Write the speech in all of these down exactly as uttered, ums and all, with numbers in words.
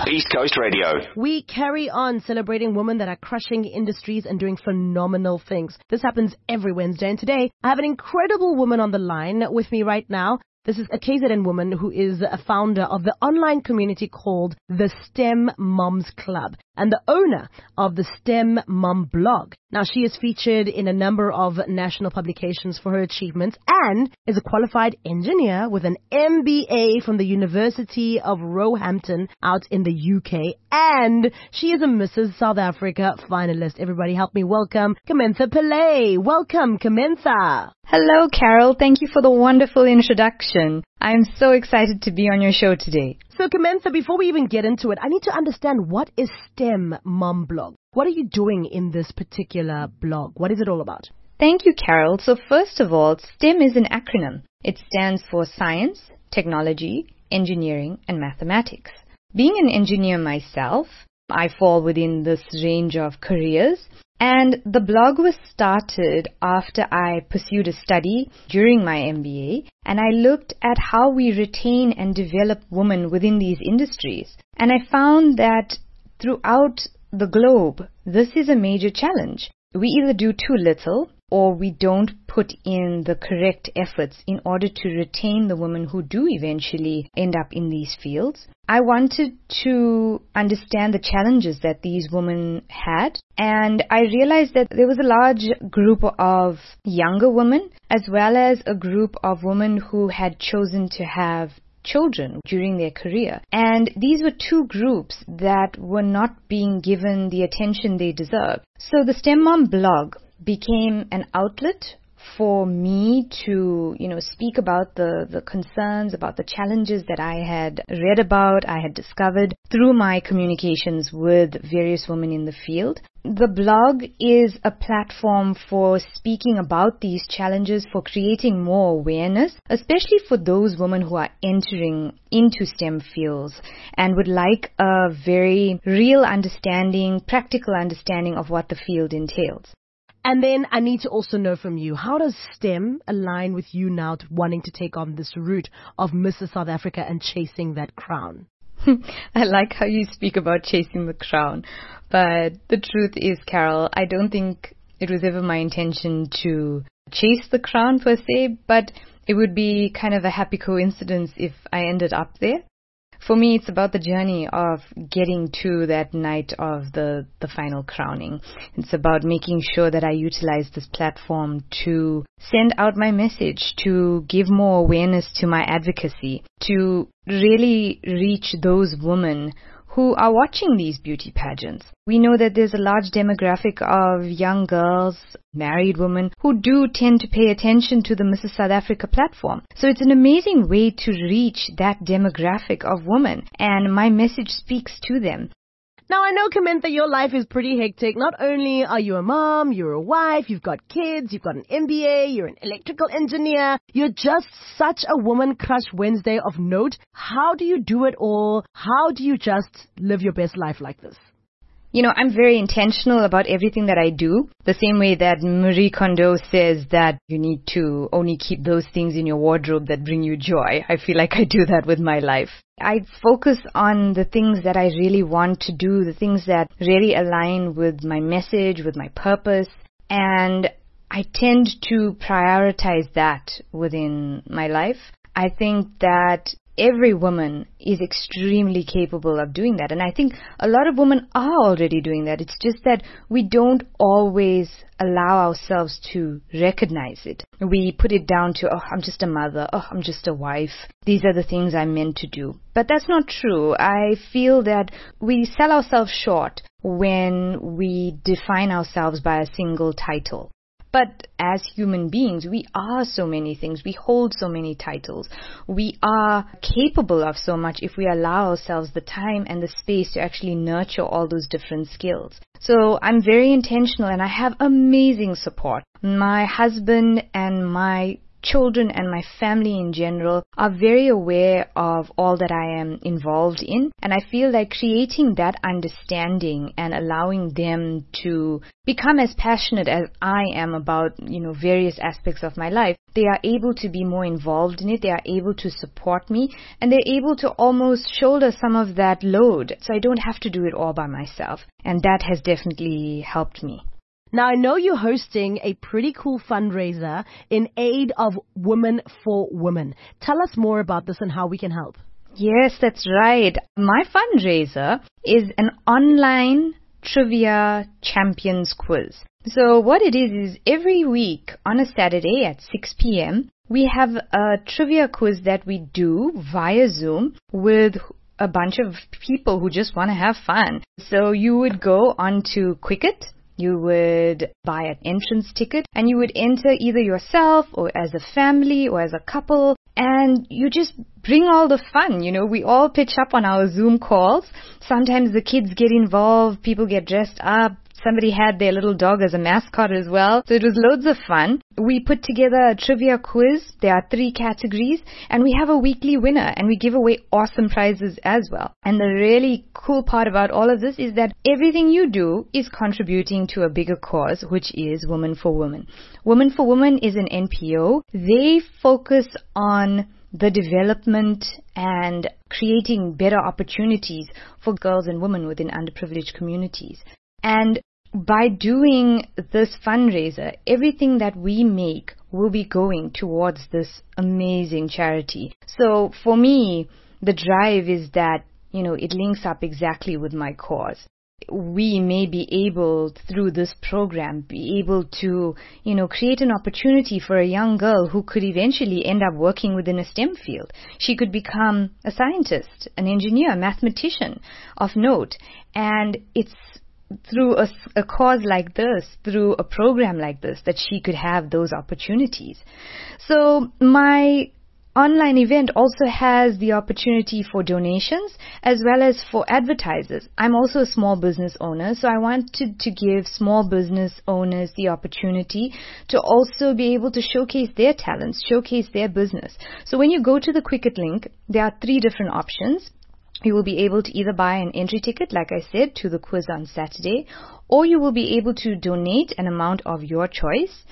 East Coast Radio. We carry on celebrating women that are crushing industries and doing phenomenal things. This happens every Wednesday, and today I have an incredible woman on the line with me right now. This is a K Z N woman who is a founder of the online community called the STEM Moms Club and the owner of the STEM Mom blog. Now, she is featured in a number of national publications for her achievements and is a qualified engineer with an M B A from the University of Roehampton out in the U K. And she is a Missus South Africa finalist. Everybody help me welcome Kamantha Pillay. Welcome, Kamantha. Hello, Carol. Thank you for the wonderful introduction. I'm so excited to be on your show today. So, Kamantha, before we even get into it, I need to understand, what is STEM Mom Blog? What are you doing in this particular blog? What is it all about? Thank you, Carol. So first of all, STEM is an acronym. It stands for Science, Technology, Engineering, and Mathematics. Being an engineer myself, I fall within this range of careers. And the blog was started after I pursued a study during my M B A, and I looked at how we retain and develop women within these industries. And I found that throughout the globe, this is a major challenge. We either do too little or we don't put in the correct efforts in order to retain the women who do eventually end up in these fields. I wanted to understand the challenges that these women had, and I realized that there was a large group of younger women as well as a group of women who had chosen to have children during their career. And these were two groups that were not being given the attention they deserve. So the STEM Mom blog became an outlet for me to, you know, speak about the, the concerns, about the challenges that I had read about, I had discovered through my communications with various women in the field. The blog is a platform for speaking about these challenges, for creating more awareness, especially for those women who are entering into STEM fields and would like a very real understanding, practical understanding of what the field entails. And then I need to also know from you, how does STEM align with you now to wanting to take on this route of Missus South Africa and chasing that crown? I like how you speak about chasing the crown. But the truth is, Carol, I don't think it was ever my intention to chase the crown per se, but it would be kind of a happy coincidence if I ended up there. For me, it's about the journey of getting to that night of the, the final crowning. It's about making sure that I utilize this platform to send out my message, to give more awareness to my advocacy, to really reach those women who are watching these beauty pageants. We know that there's a large demographic of young girls, married women, who do tend to pay attention to the Missus South Africa platform. So it's an amazing way to reach that demographic of women, and my message speaks to them. Now, I know, Kamantha, your life is pretty hectic. Not only are you a mom, you're a wife, you've got kids, you've got an M B A, you're an electrical engineer. You're just such a woman crush Wednesday of note. How do you do it all? How do you just live your best life like this? You know, I'm very intentional about everything that I do. The same way that Marie Kondo says that you need to only keep those things in your wardrobe that bring you joy. I feel like I do that with my life. I focus on the things that I really want to do, the things that really align with my message, with my purpose, and I tend to prioritize that within my life. I think that every woman is extremely capable of doing that. And I think a lot of women are already doing that. It's just that we don't always allow ourselves to recognize it. We put it down to, oh, I'm just a mother. Oh, I'm just a wife. These are the things I'm meant to do. But that's not true. I feel that we sell ourselves short when we define ourselves by a single title. But as human beings, we are so many things. We hold so many titles. We are capable of so much if we allow ourselves the time and the space to actually nurture all those different skills. So I'm very intentional, and I have amazing support. My husband and my children and my family in general are very aware of all that I am involved in. And I feel like creating that understanding and allowing them to become as passionate as I am about, you know, various aspects of my life, they are able to be more involved in it. They are able to support me, and they're able to almost shoulder some of that load. So I don't have to do it all by myself. And that has definitely helped me. Now, I know you're hosting a pretty cool fundraiser in aid of Women for Women. Tell us more about this and how we can help. Yes, that's right. My fundraiser is an online trivia champions quiz. So what it is is every week on a Saturday at six p.m., we have a trivia quiz that we do via Zoom with a bunch of people who just want to have fun. So you would go onto Quicket. You would buy an entrance ticket and you would enter either yourself or as a family or as a couple, and you just bring all the fun. You know, we all pitch up on our Zoom calls. Sometimes the kids get involved, people get dressed up. Somebody had their little dog as a mascot as well. So it was loads of fun. We put together a trivia quiz. There are three categories and we have a weekly winner and we give away awesome prizes as well. And the really cool part about all of this is that everything you do is contributing to a bigger cause, which is Women for Women. Women for Women is an N P O. They focus on the development and creating better opportunities for girls and women within underprivileged communities. And by doing this fundraiser, everything that we make will be going towards this amazing charity. So for me, the drive is that, you know, it links up exactly with my cause. We may be able, through this program, be able to, you know, create an opportunity for a young girl who could eventually end up working within a STEM field. She could become a scientist, an engineer, a mathematician of note. And it's through a, a cause like this, through a program like this, that she could have those opportunities. So my online event also has the opportunity for donations as well as for advertisers. I'm also a small business owner, so I wanted to give small business owners the opportunity to also be able to showcase their talents, showcase their business. So when you go to the Quicket link, there are three different options. You will be able to either buy an entry ticket, like I said, to the quiz on Saturday, or you will be able to donate an amount of your choice.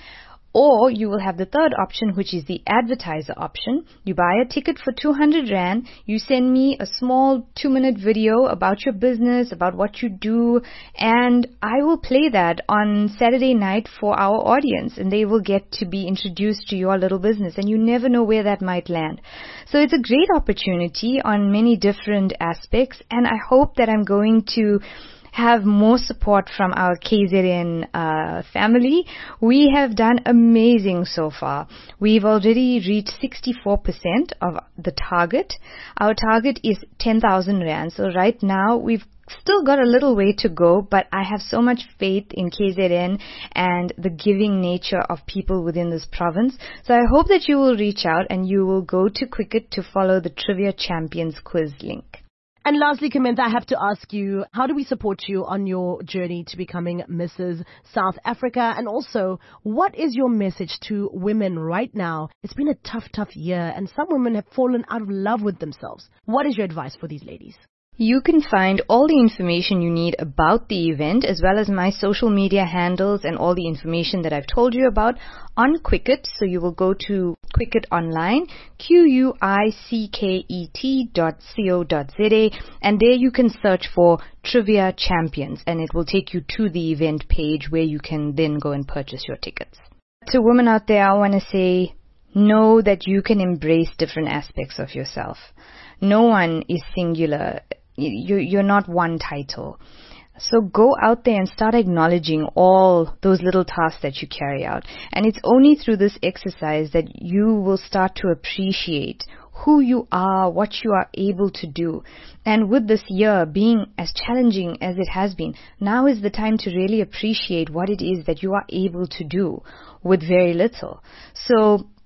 Or you will have the third option, which is the advertiser option. You buy a ticket for two hundred rand. You send me a small two-minute video about your business, about what you do, and I will play that on Saturday night for our audience, and they will get to be introduced to your little business, and you never know where that might land. So it's a great opportunity on many different aspects, and I hope that I'm going to have more support from our K Z N uh, family. We have done amazing so far. We've already reached sixty-four percent of the target. Our target is ten thousand rand. So right now we've still got a little way to go, but I have so much faith in K Z N and the giving nature of people within this province. So I hope that you will reach out and you will go to Quicket to follow the Trivia Champions quiz link. And lastly, Kamintha, I have to ask you, how do we support you on your journey to becoming Missus South Africa? And also, what is your message to women right now? It's been a tough, tough year, and some women have fallen out of love with themselves. What is your advice for these ladies? You can find all the information you need about the event, as well as my social media handles and all the information that I've told you about, on Quicket. So you will go to Quicket Online, Q U I C K E T dot co dot z a, and there you can search for Trivia Champions, and it will take you to the event page where you can then go and purchase your tickets. To women out there, I want to say, know that you can embrace different aspects of yourself. No one is singular. You're not one title. So go out there and start acknowledging all those little tasks that you carry out. And it's only through this exercise that you will start to appreciate who you are, what you are able to do. And with this year being as challenging as it has been, now is the time to really appreciate what it is that you are able to do with very little. So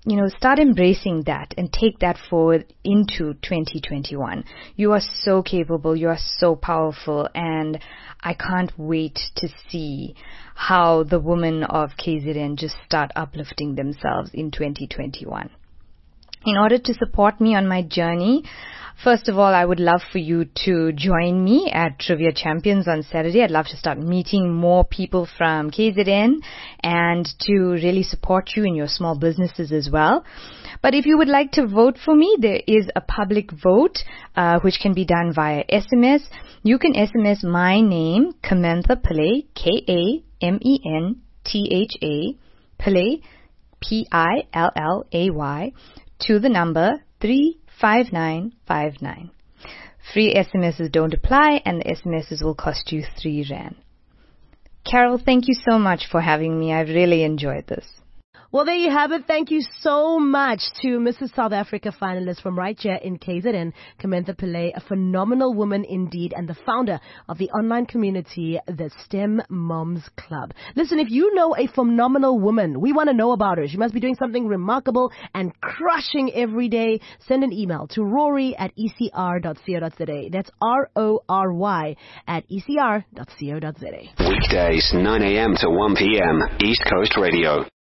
you know, start embracing that and take that forward into twenty twenty-one. You are so capable, you are so powerful, and I can't wait to see how the women of K Z N just start uplifting themselves in twenty twenty-one. In order to support me on my journey, first of all, I would love for you to join me at Trivia Champions on Saturday. I'd love to start meeting more people from K Z N and to really support you in your small businesses as well. But if you would like to vote for me, there is a public vote uh, which can be done via S M S. You can S M S my name, Kamantha Pillay, K A M E N T H A, Pillay, P I L L A Y, to the number three five nine five nine. Free S M Ses don't apply, and the S M Ses will cost you three rand. Carol, thank you so much for having me. I've really enjoyed this. Well, there you have it. Thank you so much to Missus South Africa finalist from right here in K Z N, Kamantha Pillay, a phenomenal woman indeed, and the founder of the online community, the STEM Moms Club. Listen, if you know a phenomenal woman, we want to know about her. She must be doing something remarkable and crushing every day. Send an email to rory at e c r dot co dot z a. That's R O R Y at e c r dot co dot z a. Weekdays, nine a.m. to one p.m. East Coast Radio.